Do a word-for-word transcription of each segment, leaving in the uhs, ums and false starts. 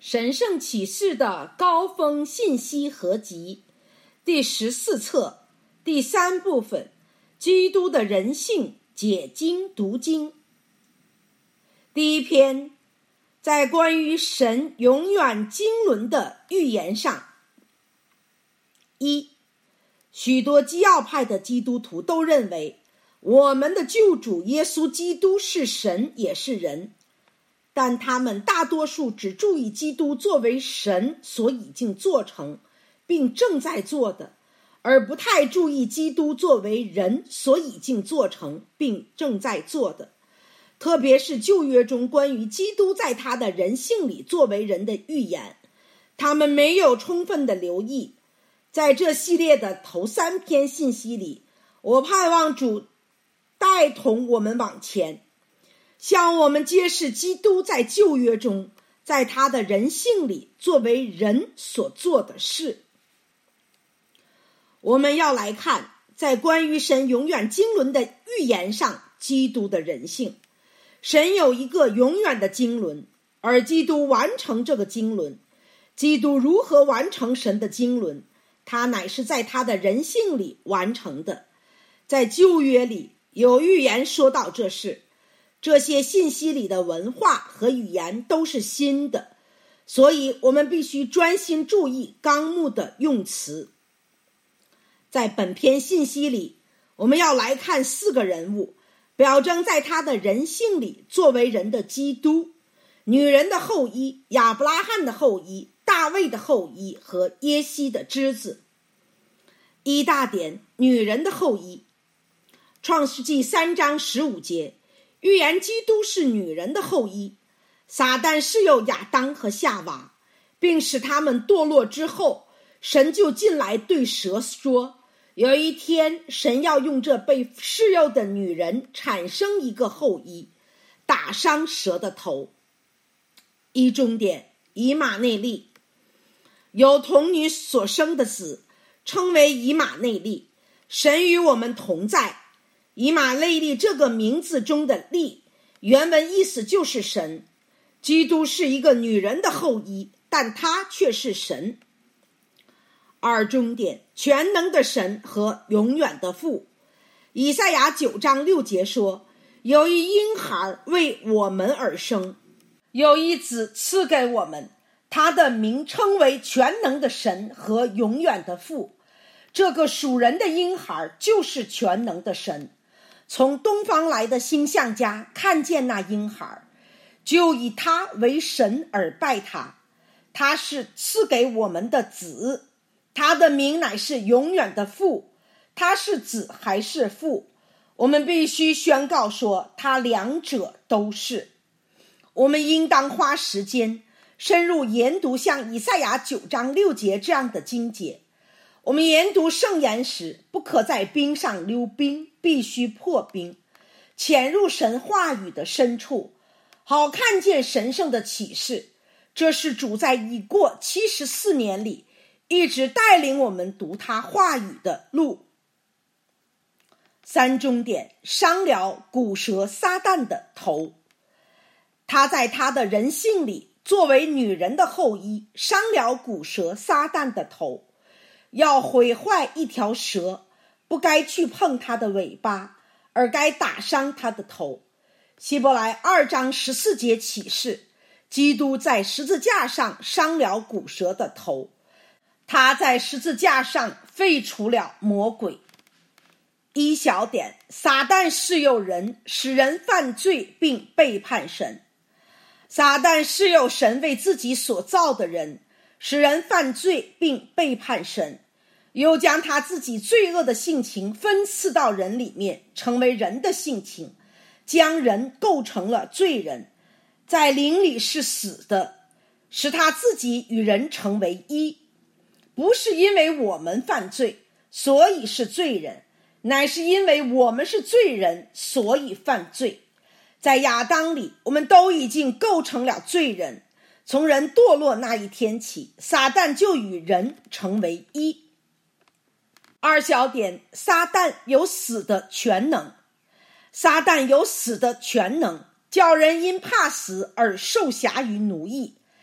神圣启示的高峰信息合集第十四册第三部分，基督的人性解经读经。第一篇，在关于神永远经纶的预言上。一，许多基要派的基督徒都认为我们的救主耶稣基督是神也是人，但他们大多数只注意基督作为神所已经做成并正在做的，而不太注意基督作为人所已经做成并正在做的，特别是旧约中关于基督在他的人性里作为人的预言，他们没有充分的留意。在这系列的头三篇信息里，我盼望主带同我们往前，向我们揭示基督在旧约中在他的人性里作为人所做的事。我们要来看在关于神永远经纶的预言上基督的人性。神有一个永远的经纶，而基督完成这个经纶。基督如何完成神的经纶？他乃是在他的人性里完成的。在旧约里有预言说到这事，这些信息里的文化和语言都是新的，所以我们必须专心注意纲目的用词。在本篇信息里，我们要来看四个人物，表征在他的人性里作为人的基督：女人的后裔、亚伯拉罕的后裔、大卫的后裔和耶西的枝子。一大点，女人的后裔。创世纪三章十五节，预言基督是女人的后裔。撒旦是有亚当和夏娃，并使他们堕落之后，神就进来对蛇说，有一天神要用这被试诱的女人产生一个后裔，打伤蛇的头。一中点，以马内利。有童女所生的子称为以马内利，神与我们同在。以马内利这个名字中的利原文意思就是神。基督是一个女人的后裔，但他却是神。二中点，全能的神和永远的父。以赛亚九章六节说，有一婴孩为我们而生，有一子赐给我们，他的名称为全能的神和永远的父。这个属人的婴孩就是全能的神。从东方来的星象家看见那婴孩，就以他为神而拜他。他是赐给我们的子，他的名乃是永远的父。他是子还是父？我们必须宣告说，他两者都是。我们应当花时间深入研读像以赛亚九章六节这样的经节。我们研读圣言时，不可在冰上溜冰，必须破冰，潜入神话语的深处，好看见神圣的启示。这是主在已过七十四年里一直带领我们读他话语的路。三中点，商聊古蛇撒旦的头。他在他的人性里作为女人的后裔，商聊古蛇撒旦的头。要毁坏一条蛇，不该去碰它的尾巴，而该打伤它的头。希伯来二章十四节启示，基督在十字架上伤了古蛇的头，他在十字架上废除了魔鬼。一小点，撒旦试诱人，使人犯罪并背叛神。撒旦试诱神为自己所造的人，使人犯罪并背叛神，又将他自己罪恶的性情分赐到人里面，成为人的性情，将人构成了罪人，在灵里是死的，使他自己与人成为一。不是因为我们犯罪，所以是罪人，乃是因为我们是罪人，所以犯罪。在亚当里，我们都已经构成了罪人。从人堕落那一天起，撒旦就与人成为一。二小点，撒旦有死的全能。撒旦有死的全能，叫人因怕死而受辖于奴役。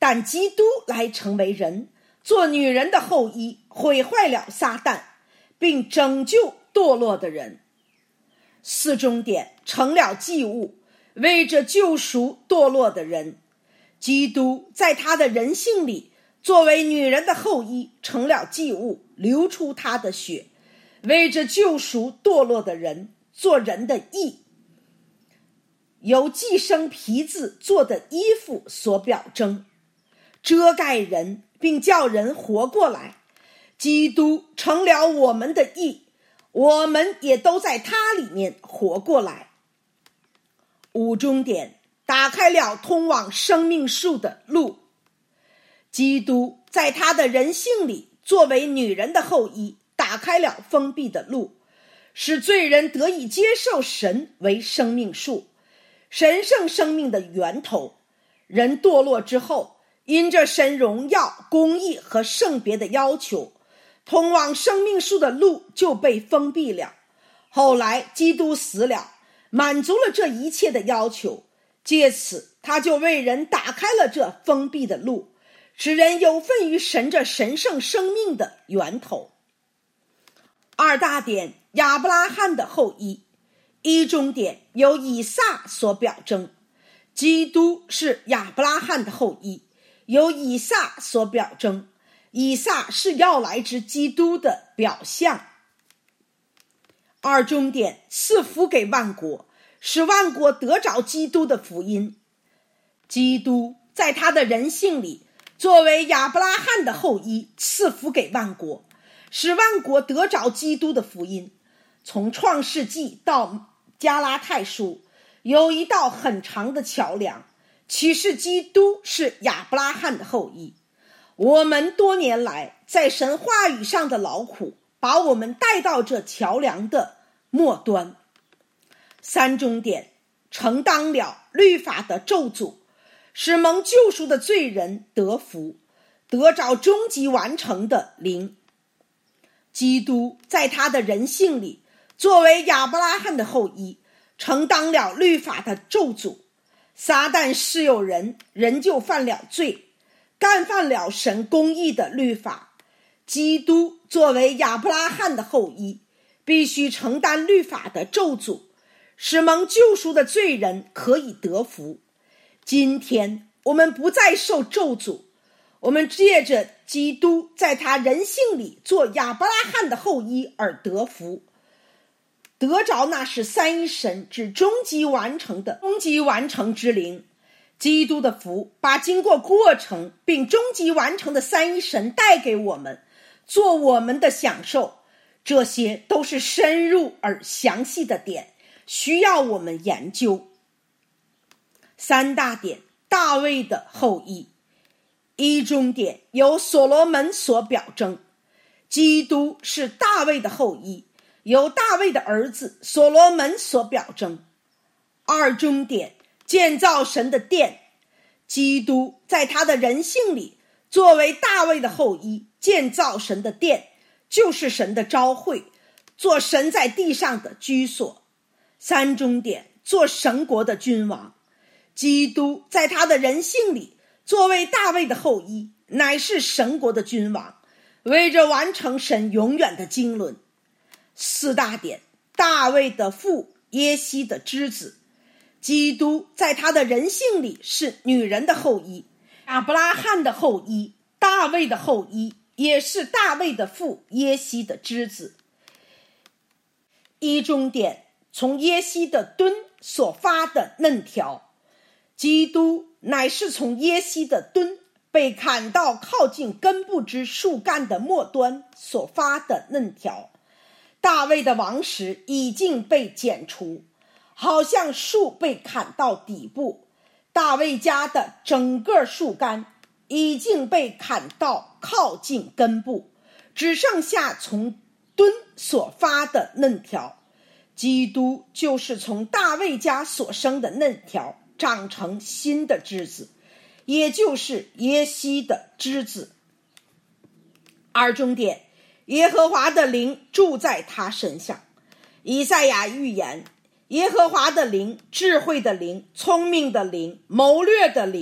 但基督来成为人，做女人的后裔，毁坏了撒旦，并拯救堕落的人。四重点成了祭物，为着救赎堕落的人。基督在他的人性里作为女人的后裔，成了祭物，流出他的血，为着救赎堕落的人，做人的义。由寄生皮子做的衣服所表征，遮盖人并叫人活过来。基督成了我们的义，我们也都在他里面活过来。五重点打开了通往生命树的路。基督在他的人性里作为女人的后裔，打开了封闭的路，使罪人得以接受神为生命树，神圣生命的源头。人堕落之后，因着神荣耀、公义和圣别的要求，通往生命树的路就被封闭了。后来基督死了，满足了这一切的要求，借此他就为人打开了这封闭的路，使人有份于神这神圣生命的源头。二大点亚伯拉罕的后裔。一中点由以撒所表征，基督是亚伯拉罕的后裔，由以撒所表征，以撒是要来之基督的表象。二中点赐福给万国，使万国得着基督的福音。基督在他的人性里作为亚伯拉罕的后裔，赐福给万国，使万国得着基督的福音。从创世纪到加拉太书有一道很长的桥梁，启示基督是亚伯拉罕的后裔。我们多年来在神话语上的劳苦，把我们带到这桥梁的末端。三中点承当了律法的咒诅，使蒙救赎的罪人得福，得着终极完成的灵。基督在他的人性里作为亚伯拉罕的后裔，承当了律法的咒诅。撒旦是有人，人就犯了罪，干犯了神公义的律法。基督作为亚伯拉罕的后裔，必须承担律法的咒诅，使蒙救赎的罪人可以得福。今天我们不再受咒诅，我们借着基督在他人性里做亚伯拉罕的后裔而得福，得着那是三一神之终极完成的终极完成之灵。基督的福把经过过程并终极完成的三一神带给我们，做我们的享受。这些都是深入而详细的点，需要我们研究。三大点大卫的后裔。一中点由所罗门所表征，基督是大卫的后裔，由大卫的儿子所罗门所表征。二中点建造神的殿，基督在他的人性里作为大卫的后裔，建造神的殿，就是神的召会，做神在地上的居所。三中点做神国的君王，基督在他的人性里作为大卫的后裔，乃是神国的君王，为着完成神永远的经纶。四大点大卫的父，耶西的之子，基督在他的人性里是女人的后裔，亚伯拉罕的后裔，大卫的后裔，也是大卫的父耶西的之子。一中点从耶西的墩所发的嫩条，基督乃是从耶西的墩被砍到靠近根部之树干的末端所发的嫩条。大卫的王室已经被剪除，好像树被砍到底部。大卫家的整个树干已经被砍到靠近根部，只剩下从墩所发的嫩条。基督就是从大卫家所生的嫩条长成新的枝子，也就是耶西的枝子。二中点耶和华的灵住在他身上。以赛亚预言，耶和华的灵，智慧的灵，聪明的灵，谋略的灵，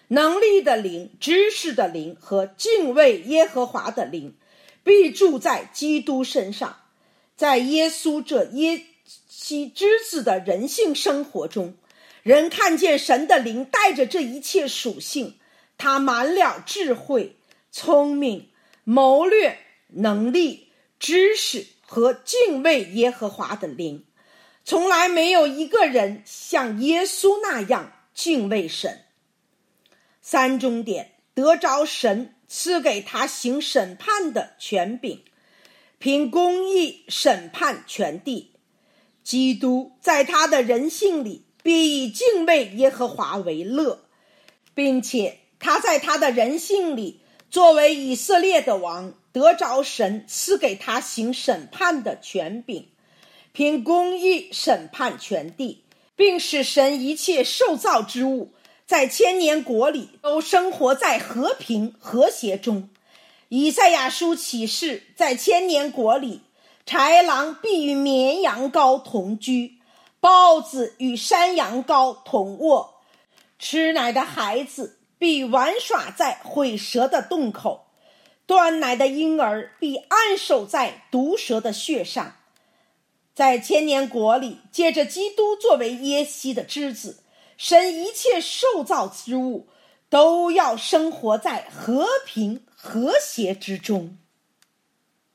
能力的灵、知识的灵和敬畏耶和华的灵必住在基督身上。在耶稣这耶西之子的人性生活中，人看见神的灵带着这一切属性，他满了智慧、聪明、谋略、能力、知识和敬畏耶和华的灵。从来没有一个人像耶稣那样敬畏神。三重点，得着神赐给他行审判的权柄，凭公义审判全地。基督在他的人性里必以敬畏耶和华为乐，并且他在他的人性里作为以色列的王，得着神赐给他行审判的权柄，凭公义审判全地，并使神一切受造之物在千年国里都生活在和平和谐中。以赛亚书启示，在千年国里，豺狼必与绵羊羔同居，豹子与山羊羔同卧，吃奶的孩子必玩耍在毁蛇的洞口，断奶的婴儿必按守在毒蛇的穴上。在千年国里，借着基督作为耶西的之子，神一切受造之物都要生活在和平和谐之中。